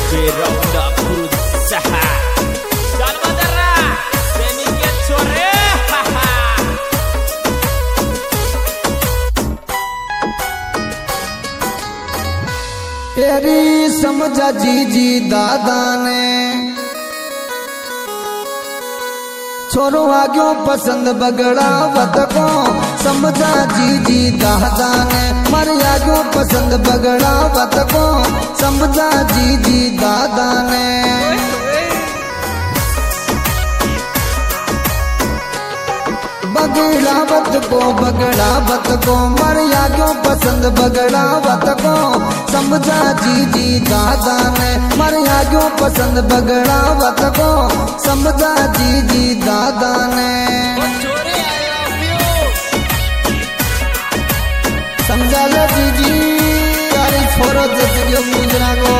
beronda berusaha. Jangan menyerah, sedikit sore. तेरी समझा जी दादा ने छोरो आग्यो पसंद बगड़ावत को समझा जी दादा ने मर आग्यो पसंद बगड़ावत को समझा जी दादा ने बगड़ावत को मर आग्यो पसंद बगड़ावत को समझा जी दादा ने मर आग्यो पसंद बगड़ावत को समझा जी दादा ने समझा लो जी यारी छोरो जैसे गुजरा को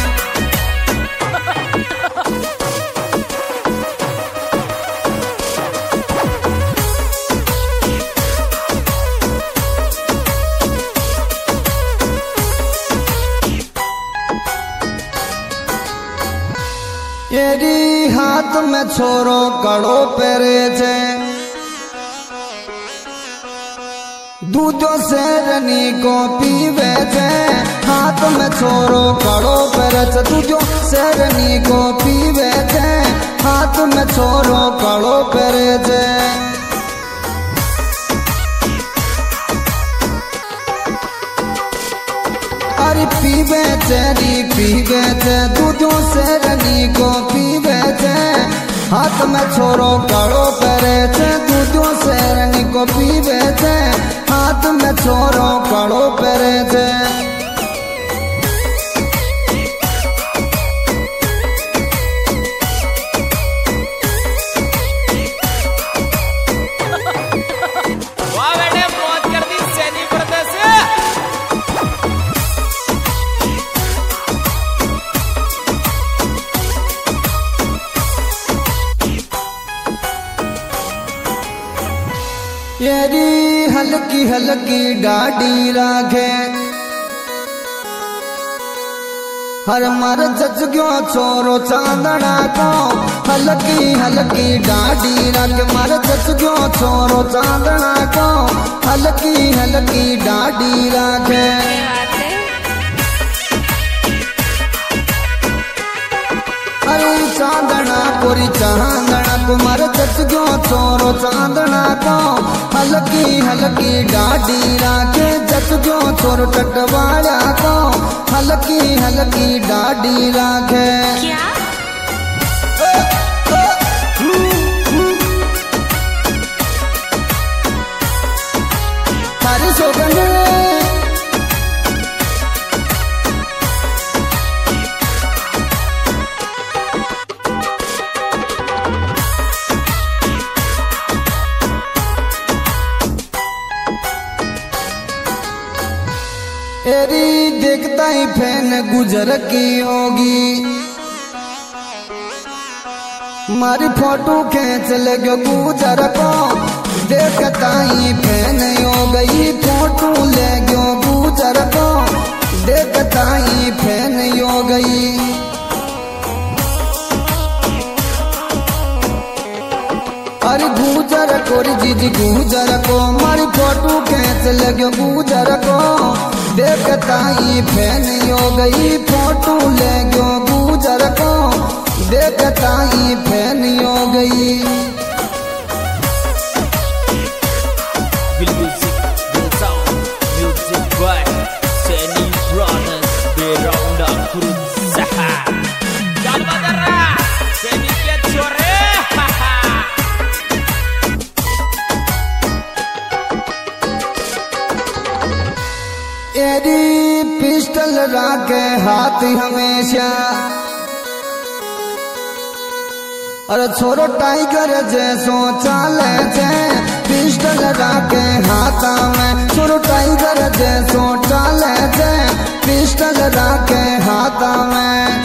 तेरी हाथ में छोरो कड़ो पेरे छे दूधो शेरनी को पीवे छे हाथ में छोरो कड़ो पेरे छे दूधो शेरनी को पीवे छे हाथ में छोरो कड़ो पेरे छे अरे पीवे छे दूधो शेरनी को पीवे छे हाथ में छोरो कड़ो पेरे छे दूधो शेरनी को पीवे छे हाथ में छोरो कड़ो पेरे छे तेरी हल्की हल्की डाडी राखे हर मर जच गयो छोरो चांदना को हल्की हल्की डाडी राखे मर जच गयो छोरो चांदना को हल्की हल्की डाडी राखे अरे चांदना पूरी चांदना कुमार जच गयो छोरो चांदना को हल्की हल्की डाडी राखे जच गयो छोरो टटवाड़ा को हल्की हल्की डाडी राखे थारी सोगन तेरी देखता ही फैन गुजर की होगी मारी फोटो खींच लगे गुजर को देखता ही फैन हो गई फोटो ले गयो गुजर को देखता ही फैन हो गई अरे गुजर को जी गुजर को मारी फोटो खींच लगे गुजर को देखता ही फैन हो गई फोटो ले गयो गुजर को देखता ही फैन हो गई Music by Seni Brothers beronda berusaha. Jangan menyerah, sedikit sore. तेरी पिस्टल राखे हाथ हमेशा अरे छोरो टाइगर जैसो चाले छे पिस्टल राखे हाथ में छोरो टाइगर जैसो चाले छे पिस्टल राखे हाथ में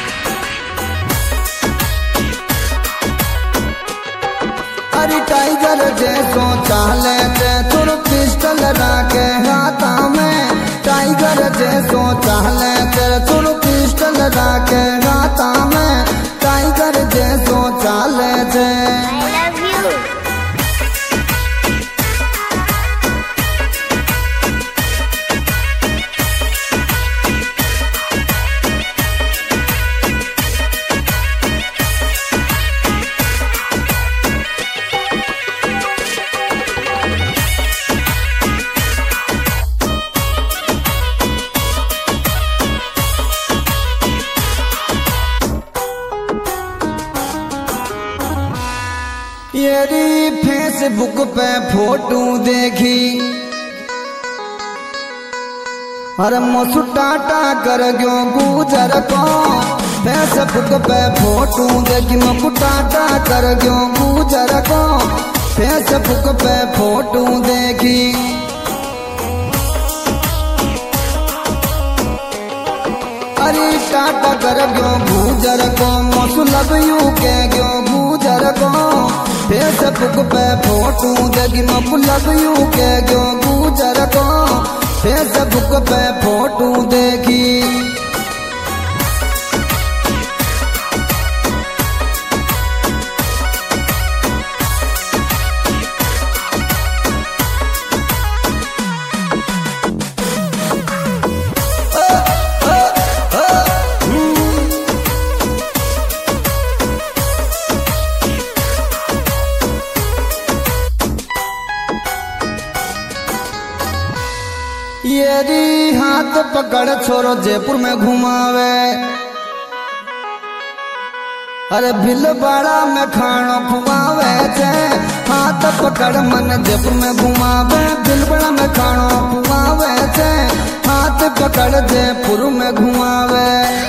अरे टाइगर जैसो चाले छे छोरो पिस्टल राखे हाथ में टाइगर जैसो चाले छे छोरो पिस्टल राखे येरी फेसबुक पे फोटो देखी अरे मोसू टाटा कर गयो गुजर को फेसबुक पे फोटो देखी मोकू टाटा कर गयो गुजर को फेसबुक पे फोटो देखी अरे टाटा कर गयो गुजर को मोसू लव यू के गयो गुजर को फेसबुक पे फोटो देखी मोकू लव यू के गयो गुजर को फेसबुक पे फोटो देखी यदि हाथ पकड़ छोरो जयपुर में घुमावे अरे भीलवाड़ा में खानो खुआवे छे हाथ पकड़ मन जयपुर में घुमावे भीलवाड़ा में खानो खुआवे छे हाथ पकड़ जयपुर में घुमावे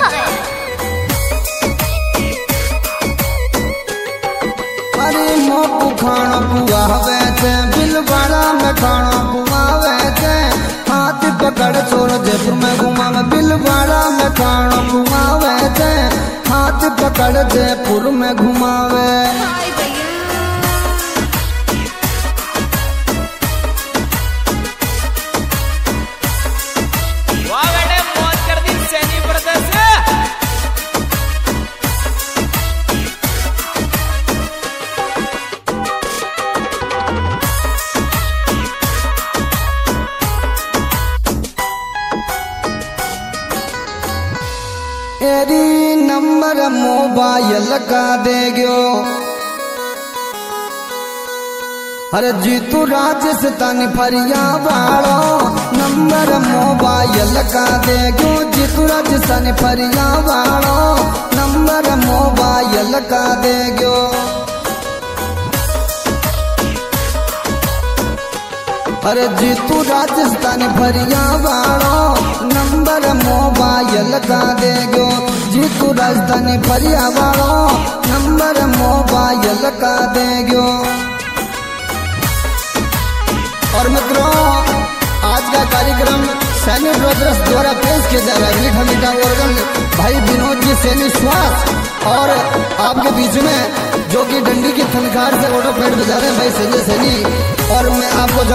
अरे मोकू खानो खुआवे छे भीलवाड़ा में खानो खुआवे छे हाथ पकड़ छोरो जयपुर में घुमावे भीलवाड़ा में खानो घुमावे छे हाथ पकड़ जयपुर में घुमावे वाह बेटे मौज कर दी सैनी ब्रदर्स। एरी नंबर मोबाइल का दे गयो अरे जीतू राजस्थान फरिया वालो नंबर मोबाइल का दे गयो जीतू राजस्थान फरिया वालो नंबर मोबाइल का दे गयो अरे जीतू राजस्थान फरिया वालो नंबर मोबाइल का दे गयो जीतू राजस्थान फरिया वालो नंबर मोबाइल का दे गयो। और मित्रों आज का कार्यक्रम सैनी ब्रदर्स द्वारा पेश किया जा रहा है मीठा मीठा ऑर्गन भाई विनोद जी सैनी श्वास और आपके बीच में जो कि डंडी की थनकार से ऑटो पैड बजा रहे हैं भाई संजय सैनी और मैं आपको